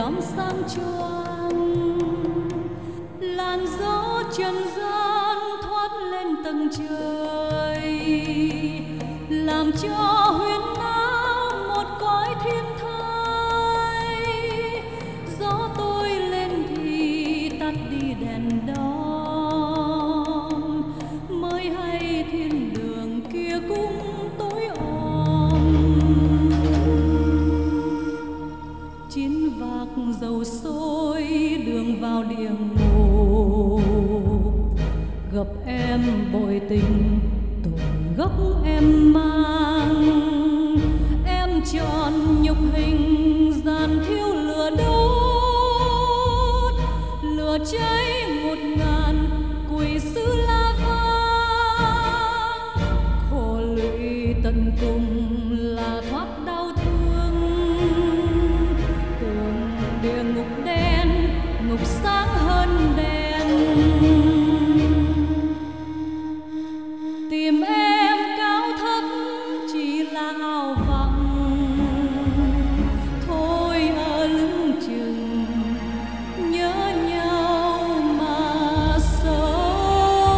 đóm sáng choang. Làn gió trần gian thoát lên tầng trời, làm cho huyên náo một cõi thiên thai. Gió tôi lên thì tắt đi đèn đóm, mới hay thiên đường kia cũng tối om. Chiến vạc dầu sôi đường vào địa ngục, gặp em bội tình tội gốc em mang. Em chọn nhục hình gian thiêu lửa đốt, lửa cháy 1000 quỷ sứ la vang. Khổ lụy tận cùng là thoát đau thương, tường địa ngục đen ngục sáng hơn đèn. Tìm em cao thấp chỉ là ảo vọng, thôi ở lưng chừng nhớ nhau mà sống.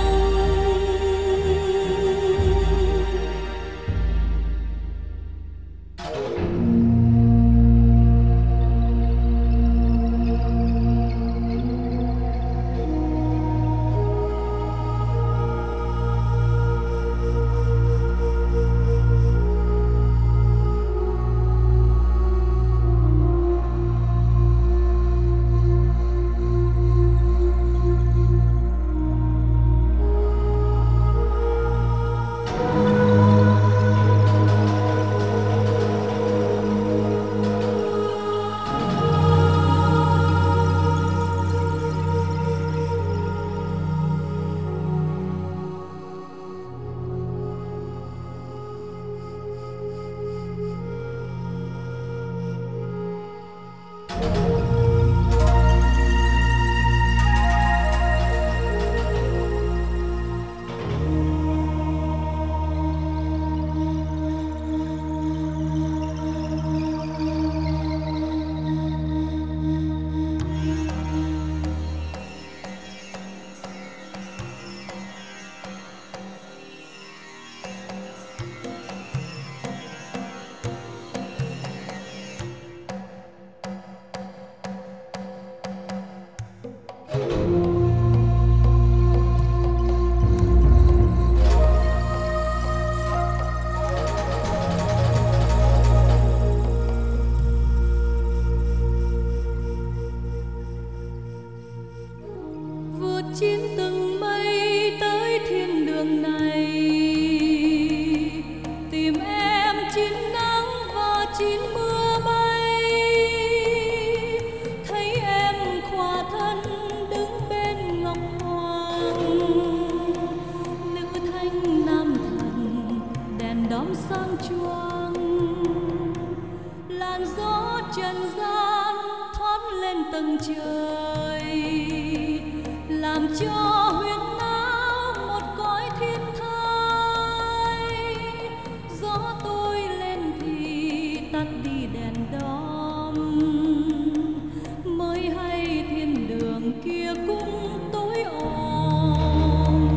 Chín từng mây tới thiên đường này, tìm em chín nắng và chín mưa bay. Thấy em khỏa thân đứng bên ngọc hoàng, nữ thanh nam thần đèn đóm sáng choang. Làn gió trần gian thoát lên tầng trời, làm cho huyên náo một cõi thiên thai. Gió tôi lên thì tắt đi đèn đóm, mới hay thiên đường kia cũng tối om.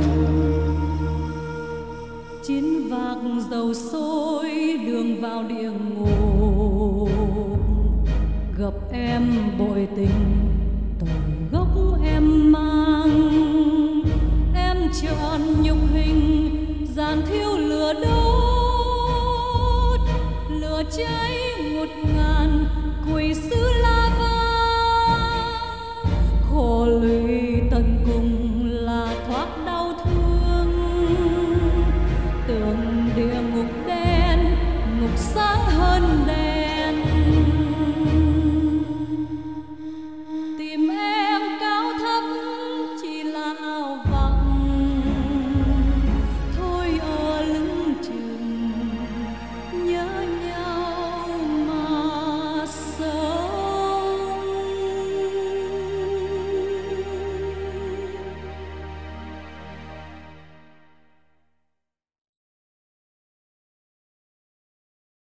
Chiến vạc dầu sôi đường vào địa ngục, gặp em bội tình tội gốc em mang. Em chọn nhục hình gian thiêu lửa đốt, lửa cháy 1000 quỷ sứ la